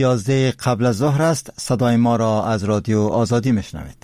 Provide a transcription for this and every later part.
11 قبل از ظهر است. صدای ما را از رادیو آزادی میشنوید.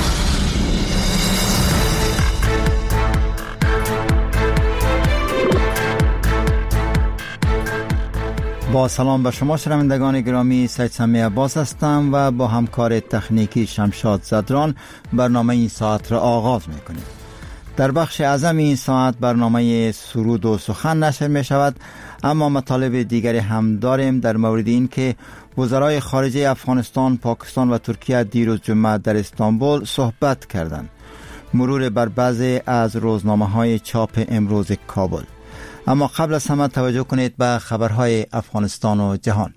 با سلام به شما شنوندگان گرامی، سید سمی عباس هستم و با همکار تکنیکی شمشاد زدران برنامه این ساعت را آغاز میکنیم. در بخش اعظم این ساعت برنامه سرود و سخن نشر می شود، اما مطالب دیگری هم داریم در مورد این که وزرای خارجه افغانستان، پاکستان و ترکیه دیروز جمعه در استانبول صحبت کردند. مرور بر بعضی از روزنامه‌های چاپ امروز کابل. اما قبل از همه توجه کنید به خبرهای افغانستان و جهان.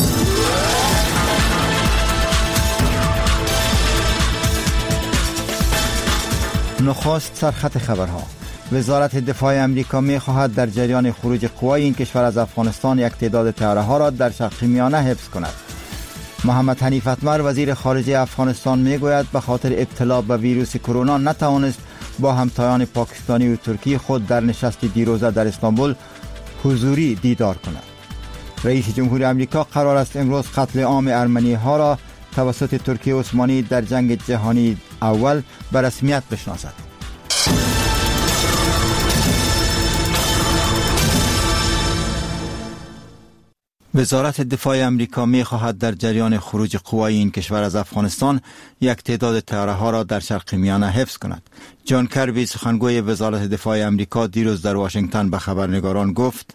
نخست سرخط خبرها. وزارت دفاع امریکا می خواهد در جریان خروج قوای این کشور از افغانستان یک تعداد طیاره‌ها را در شرق میانه حفظ کند. محمد حنیف اتمر وزیر خارجه افغانستان می گوید به خاطر ابتلا به ویروس کرونا نتوانست با همتایان پاکستانی و ترکی خود در نشست دیروزه در استانبول حضوری دیدار کند. رئیس جمهور امریکا قرار است امروز قتل عام ارمنی ها را توسط ترکیه عثمانی در جنگ جهانی اول به رسمیت بشناسد. وزارت دفاع امریکا می خواهد در جریان خروج قوای این کشور از افغانستان یک تعداد طیاره‌ها را در شرق میانه حفظ کند. جان کربی سخنگوی وزارت دفاع امریکا دیروز در واشنگتن به خبرنگاران گفت: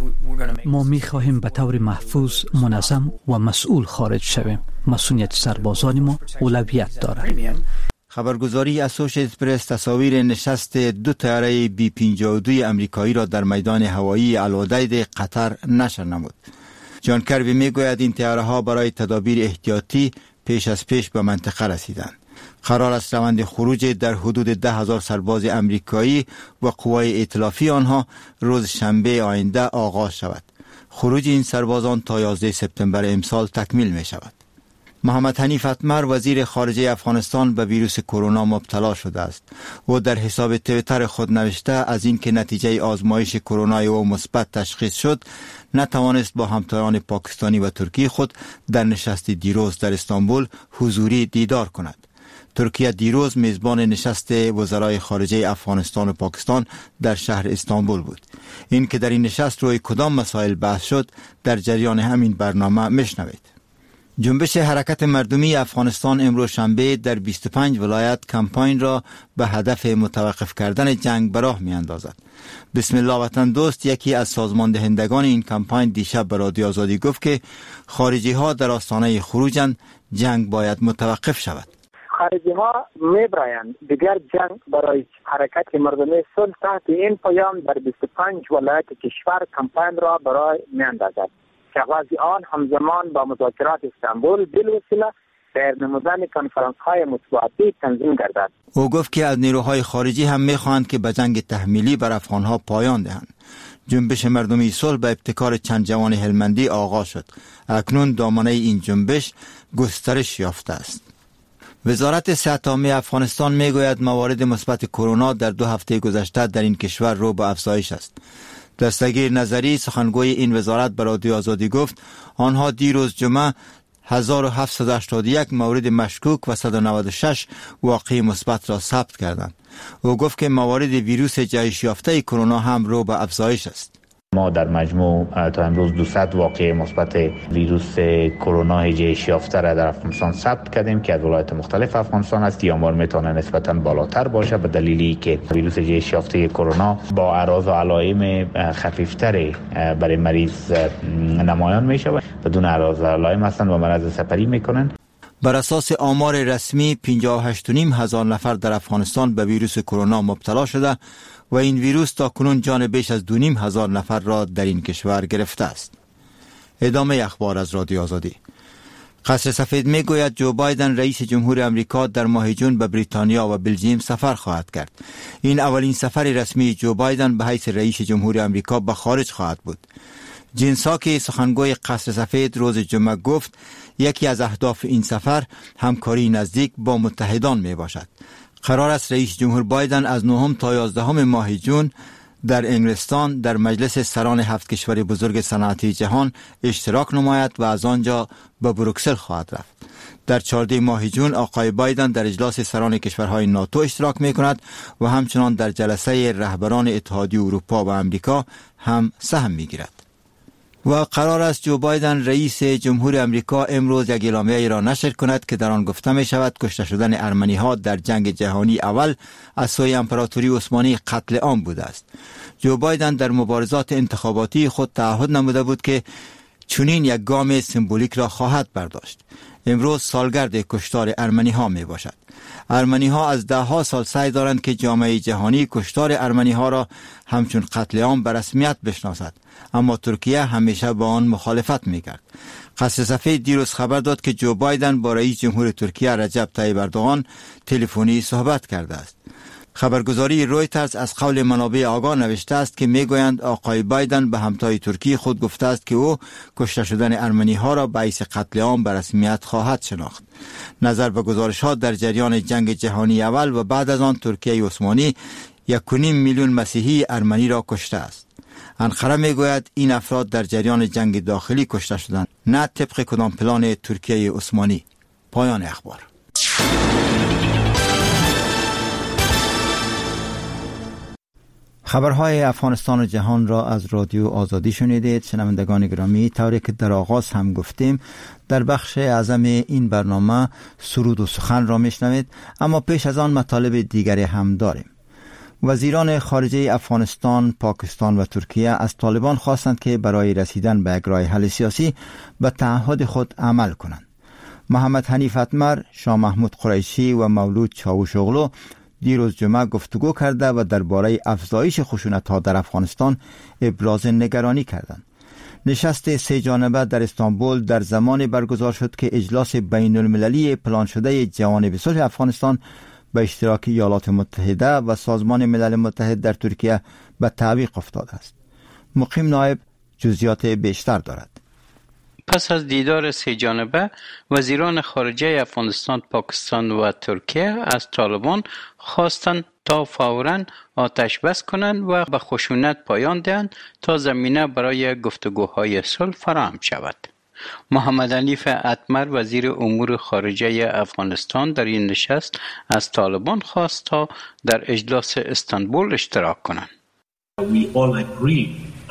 ما می خواهیم به طور محفوظ، منظم و مسئول خارج شویم. مسئولیت سربازان ما اولویت دارد. خبرگزاری اسوشیتد پرس تصاویر نشست دو طیاره B-52 امریکایی را در میدان هوایی الوداع قطر نشر نمود. جان کربی می گوید این طیاره‌ها برای تدابیر احتیاطی پیش از پیش به منطقه رسیدند. قرار است روند خروج در حدود 10,000 سرباز امریکایی و قوای ائتلافی آنها روز شنبه آینده آغاز شود. خروج این سربازان تا 11 سپتامبر امسال تکمیل می شود. محمد حنیف اتمر وزیر خارجه افغانستان به ویروس کرونا مبتلا شده است. او در حساب توییتر خود نوشته از اینکه نتیجه آزمایش کرونا او مثبت تشخیص شد، نتوانست با همتایان پاکستانی و ترکی خود در نشست دیروز در استانبول حضوری دیدار کند. ترکیه دیروز میزبان نشست وزرای خارجه افغانستان و پاکستان در شهر استانبول بود. این که در این نشست روی کدام مسائل بحث شد در جریان همین برنامه میشنوید. جنبش حرکت مردمی افغانستان امروز شنبه در 25 ولایت کمپاین را به هدف متوقف کردن جنگ به راه می اندازد. بسم الله وطن دوست، یکی از سازماندهندگان این کمپاین، دیشب به رادیو آزادی گفت که خارجی ها در آستانه خروجند، جنگ باید متوقف شود. خارجی ها میبرایند دیگر جنگ برای حرکت مردمی صلح تحت این پیام در 25 ولایت کشور کمپاین را برای می اندازد که آغاز آن همزمان با مذاکرات استانبول بالوسیله در نمودن کنفرانس های مطبوعاتی تنظیم گردد. او گفت که از نیروهای خارجی هم میخواهند که به جنگ تحمیلی بر افغان ها پایان دهند. جنبش مردمی صلح به ابتکار چند جوان هلمندی آغاز شد. اکنون دامنه این جنبش گسترش یافته است. وزارت صحت عامه افغانستان میگوید موارد مثبت کرونا در 2 هفته گذشته در این کشور رو به افزایش است. دستگیر نظری سخنگوی این وزارت به رادیو آزادی گفت آنها دیروز جمعه 1781 مورد مشکوک و 196 واقعی مثبت را ثبت کردند. او گفت که موارد ویروس جهش یافته کرونا هم رو به افزایش است. ما در مجموع تا امروز 200 واقعه مثبت ویروس کرونا جهش یافته را در افغانستان ثبت کردیم که از ولایات مختلف افغانستان است. آمار میتونه نسبتاً بالاتر باشه به دلیلی که ویروس جهش یافته کرونا با اعراض و علائم خفیفتر برای مریض نمایان میشه و بدون اعراض و علائم هستند و مرض سپری میکنن. بر اساس آمار رسمی 58.5 هزار نفر در افغانستان به ویروس کرونا مبتلا شده و این ویروس تا کنون جان بیش از 2.5 هزار نفر را در این کشور گرفته است. ادامه اخبار از رادیو آزادی. قصر سفید می گوید جو بایدن رئیس جمهور امریکا در ماه جون به بریتانیا و بلژیم سفر خواهد کرد. این اولین سفر رسمی جو بایدن به حیث رئیس جمهور امریکا به خارج خواهد بود. جین ساکی سخنگوی قصر سفید روز جمعه گفت یکی از اهداف این سفر همکاری نزدیک با متحدان می باشد. قرار است رئیس جمهور بایدن از 9 تا 11 ماه جون در انگلستان در مجلس سران 7 کشور بزرگ صنعتی جهان اشتراک نماید و از آنجا به بروکسل خواهد رفت. در 14 ماه جون آقای بایدن در اجلاس سران کشورهای ناتو اشتراک می کند و همچنان در جلسه رهبران اتحادیه اروپا و امریکا هم سهم می گیرد. و قرار است جو بایدن رئیس جمهور امریکا امروز یک اعلامیه را نشر کند که در آن گفته می شود کشته شدن ارمنی ها در جنگ جهانی اول از سوی امپراتوری عثمانی قتل عام بوده است. جو بایدن در مبارزات انتخاباتی خود تعهد نموده بود که چنین یک گام سمبولیک را خواهد برداشت. امروز سالگرد کشتار ارمنی ها می باشد. ارمنی ها از ده ها سال سعی دارند که جامعه جهانی کشتار ارمنی ها را همچون قتل عام به رسمیت بشناسد، اما ترکیه همیشه با آن مخالفت می کرد. قصر سفید دیروز خبر داد که جو بایدن با رئیس جمهور ترکیه رجب طیب اردوغان تلفنی صحبت کرده است. خبرگزاری رویترز از قول منابع آگاه نوشته است که میگویند آقای بایدن به همتای ترکیه خود گفته است که او کشته شدن ارمنی ها را باعث قتل عام به رسمیت خواهد شناخت. نظر به گزارش ها در جریان جنگ جهانی اول و بعد از آن ترکیه عثمانی 1.5 میلیون مسیحی ارمنی را کشته است. انقره میگوید این افراد در جریان جنگ داخلی کشته شدند، نه طبق کدام پلان ترکیه عثمانی. پایان اخبار. خبرهای افغانستان و جهان را از رادیو آزادی شنیدید. شنوندگان گرامی، طوری که در آغاز هم گفتیم در بخش اعظم این برنامه سرود و سخن را میشنوید، اما پیش از آن مطالب دیگری هم داریم. وزیران خارجه افغانستان، پاکستان و ترکیه از طالبان خواستند که برای رسیدن به یک راه حل سیاسی به تعهد خود عمل کنند. محمد حنیف اتمر، شاه محمود قریشی و مولود چاوشوغلو دیروز جمعه گفتگو کرده و درباره افزایش خشونت‌ها در افغانستان ابراز نگرانی کردند. نشست 3 جانبه در استانبول در زمان برگزار شد که اجلاس بین المللی پلان شده جوانب صلح افغانستان به اشتراک ایالات متحده و سازمان ملل متحد در ترکیه به تعویق افتاده است. مقیم نایب جزئیات بیشتر دارد. پس از دیدار 3 جانبه، وزیران خارجه افغانستان، پاکستان و ترکیه از طالبان خواستند تا فوراً آتش بس کنند و به خشونت پایان دهند تا زمینه برای گفتگوهای صلح فراهم شود. محمد حنیف اتمر، وزیر امور خارجه افغانستان، در این نشست از طالبان خواست تا در اجلاس استانبول اشتراک کنند. We all agree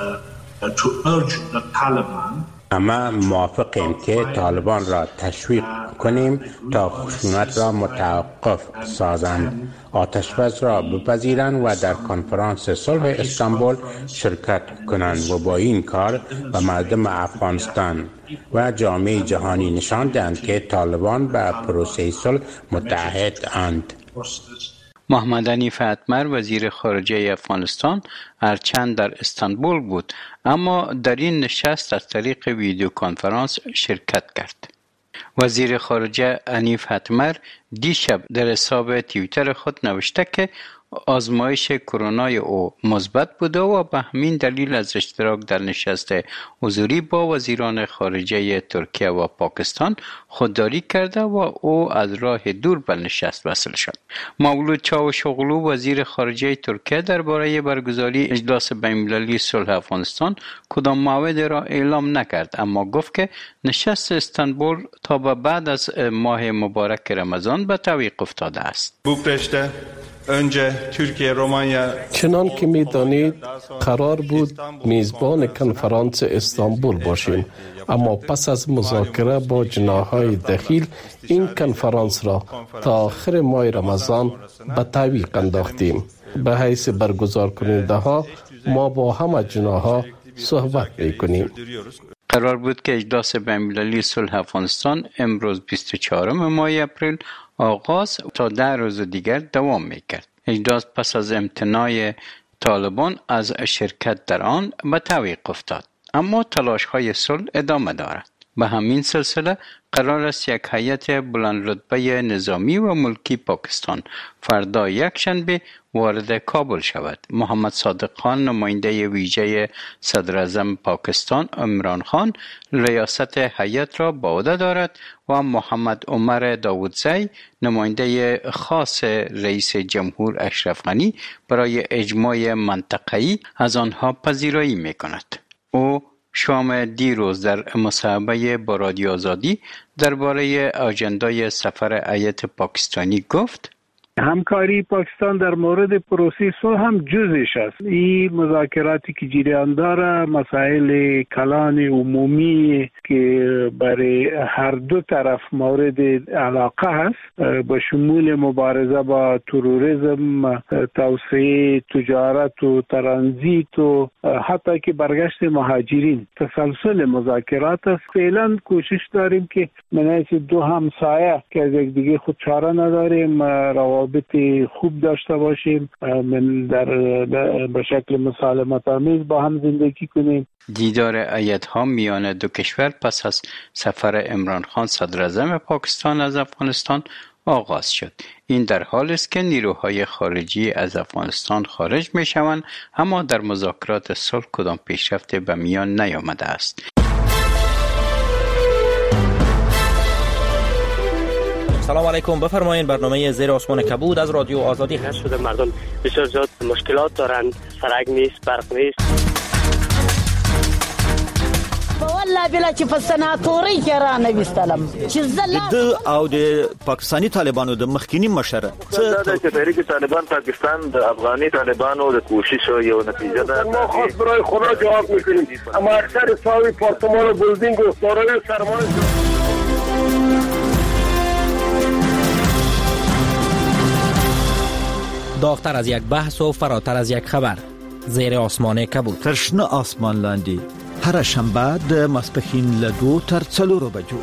to urge the Taliban. همه موافقیم که طالبان را تشویق کنیم تا خشونت را متوقف سازند، آتش‌بس را بپذیرند و در کنفرانس صلح استانبول شرکت کنند و با این کار به مردم افغانستان و جامعه جهانی نشان دهند که طالبان به پروسه صلح متحد اند. محمد حنیف اتمر، وزیر خارجه افغانستان، هرچند در استانبول بود اما در این نشست از طریق ویدیو کنفرانس شرکت کرد. وزیر خارجه حنیف اتمر دیشب در حساب توییتر خود نوشته که آزمایش کرونا او مثبت بوده و به همین دلیل از اشتراک در نشست حضوری با وزیران خارجه ترکیه و پاکستان خودداری کرده و او از راه دور به نشست وصل شد. مولود چاوشوغلو، وزیر خارجه ترکیه، درباره برگزاری اجلاس بین‌المللی صلح افغانستان کدام موعد را اعلام نکرد، اما گفت که نشست استانبول تا به بعد از ماه مبارک رمضان به تعویق افتاده است. چنان که می دانید قرار بود میزبان کنفرانس استانبول باشیم، اما پس از مذاکره با جناح‌های دخیل این کنفرانس را تا آخر ماه رمضان به تعویق انداختیم. به حیث برگزار کننده ها ما با همه جناح‌ها صحبت می‌کنیم. قرار بود که اجلاس بین‌المللی صلح افغانستان امروز 24 ماه اپریل آغاز تا 10 روز دیگر دوام می‌کرد. اجلاس پس از امتناع طالبان از شرکت در آن به تعویق افتاد، اما تلاش‌های صلح ادامه دارد. به همین سلسله قرار است یک هیئت بلند رتبه نظامی و ملکی پاکستان فردا یکشنبه وارد کابل شود. محمد صادق خان نماینده ویژه صدر اعظم پاکستان عمران خان ریاست هیئت را به عهده دارد و محمد عمر داودزی نماینده خاص رئیس جمهور اشرف غنی برای اجماع منطقه‌ای از آنها پذیرایی می‌کند. او شام دیروز در مصاحبه با رادیو آزادی درباره اجندای سفر هیئت پاکستانی گفت: همکاری پاکستان در مورد پروسه صلح هم جزش است. این مذاکراتی که جریان داره مسائل کلان عمومی که برای هر دو طرف مورد علاقه است، با شمول مبارزه با تروریسم، توسعه تجارت و ترانزیت و حتی که برگشت مهاجرین، تسلسل مذاکرات است. فعلا کوشش داریم که من دو همسایه که از یک دیگه خود چاره نداریم روابط خوب داشته باشیم، من به شکل مسالمت آمیز با هم زندگی کنیم. دیدار هیئت‌ها میان دو کشور پس از سفر عمران خان صدر اعظم پاکستان از افغانستان آغاز شد. این در حالی است که نیروهای خارجی از افغانستان خارج می‌شوند، اما در مذاکرات صلح کدام پیشرفت به میان نیامده است. سلام علیکم، بفرمایید. برنامه زیر آسمان کبود از رادیو آزادی هست. شده مردم بسیار زیاد مشکلات دارند، سرک نیست، برق نیست. والله بلا چې په سناتوري کې را نه وستلم چې د او د پاکستانی طالبانو د مخکینی مشره څه د تحریک طالبان پاکستان د افغاني طالبانو د کوشش یو نتیجه ده. ما خاص برای خدا جواب میکنیم، اما اکثر ساوی پارتمان و بلدینگ و دارای سرمایه داغتر از یک بحث و فراتر از یک خبر. زیر آسمان کبود. ترشنه آسمان لاندی هر شنبه د ماسپښین له 2 تر 4 بجو.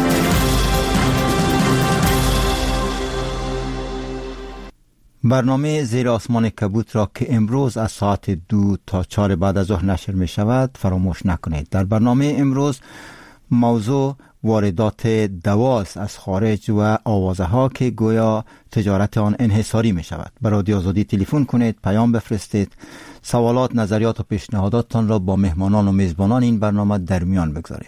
برنامه زیر آسمان کبوت را که امروز از ساعت 2 تا 4 بعد از ظهر نشر می شود فراموش نکنید. در برنامه امروز موضوع واردات دواست از خارج و آوازه ها که گویا تجارت آن انحصاری می شود. به رادیو آزادی تلفن کنید، پیام بفرستید، سوالات، نظریات و پیشنهاداتتان را با مهمانان و میزبانان این برنامه در میان بگذارید.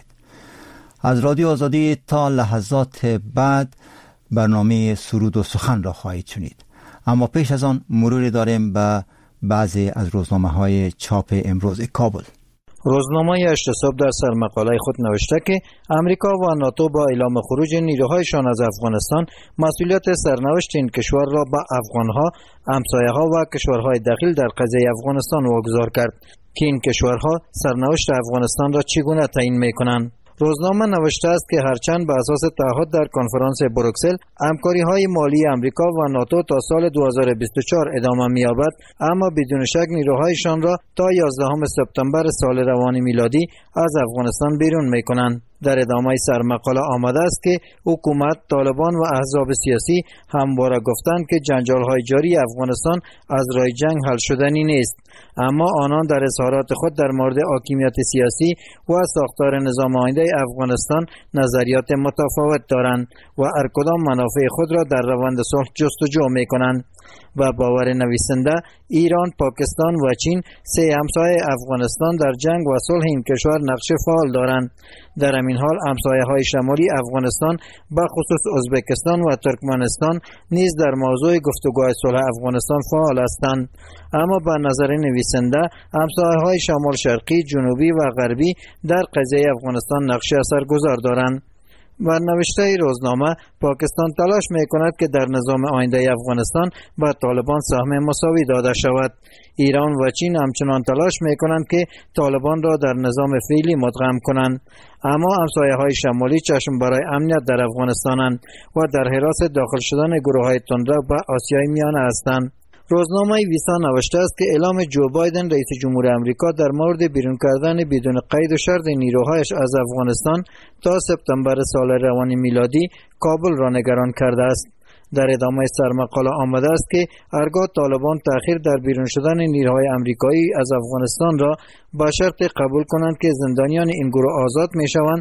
از رادیو آزادی تا لحظات بعد برنامه سرود و سخن را خواهید شنید. اما پیش از آن مروری داریم به بعضی از روزنامه های چاپ امروز کابل. روزنامه 8 صبح در سرمقاله خود نوشته که امریکا و ناتو با اعلام خروج نیروهایشان از افغانستان مسئولیت سرنوشت این کشور را به افغانها، همسایه‌ها و کشورهای داخل در قضیه افغانستان واگذار کرد که این کشورها سرنوشت افغانستان را چگونه تعیین می‌کنند. روزنامه نوشته است که هرچند به اساس تعهد در کنفرانس بروکسل همکاری‌های مالی امریکا و ناتو تا سال 2024 ادامه می‌یابد، اما بدون شک نیروهایشان را تا 11 سپتامبر سال روان میلادی از افغانستان بیرون می‌کنند. در ادامه سرمقاله آمده است که حکومت، طالبان و احزاب سیاسی همواره گفتند که جنجال‌های جاری افغانستان از راه جنگ حل شدنی نیست، اما آنان در اظهارات خود در مورد حاکمیت سیاسی و ساختار نظام آینده افغانستان نظریات متفاوت دارند و هر کدام منافع خود را در روند صلح جستجو می‌کنند. و باور نویسنده، ایران، پاکستان و چین سه همسایه افغانستان در جنگ و صلح این کشور نقش فعال دارند. در همین حال همسایه‌های شمالی افغانستان به خصوص ازبکستان و ترکمنستان نیز در موضوع گفتگوهای صلح افغانستان فعال هستند. اما به نظر نویسنده همسایه‌های شمال شرقی، جنوبی و غربی در قضیه افغانستان نقش اثرگذار دارند. و نوشته روزنامه، پاکستان تلاش می‌کند که در نظام آینده افغانستان به طالبان سهم مساوی داده شود. ایران و چین همچنان تلاش می‌کنند که طالبان را در نظام فعلی مدغم کنند. اما همسایه‌های شمالی چشم برای امنیت در افغانستانند و در حراس داخل شدن گروه‌های تندرو به آسیای میانه هستند. روزنامه ویسا نوشته است که اعلام جو بایدن رئیس جمهور آمریکا در مورد بیرون کردن بدون قید و شرط نیروهایش از افغانستان تا سپتامبر سال روان میلادی کابل را نگران کرده است. در ادامه سرمقاله آمده است که هرگاه طالبان تأخیر در بیرون شدن نیروهای آمریکایی از افغانستان را با شرط قبول کنند که زندانیان این گروه آزاد میشوند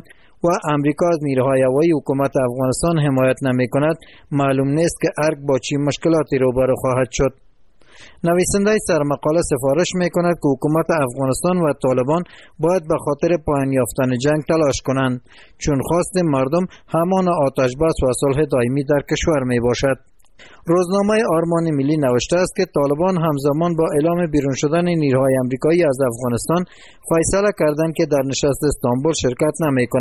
و امریکا از نیروهای هوایی حکومت افغانستان حمایت نمی کند، معلوم نیست که ارگ با چه مشکلاتی روبرو خواهد شد. نویسنده سرمقاله سفارش می کند که حکومت افغانستان و طالبان باید به خاطر پایان یافتن جنگ تلاش کنند، چون خواست مردم همان آتش بس و صلح دائمی در کشور می باشد. روزنامه آرمان ملی نوشته است که طالبان همزمان با اعلام بیرون شدن نیروهای آمریکایی از افغانستان فیصله کردند که در نشست استانبول شرکت نمی کنند.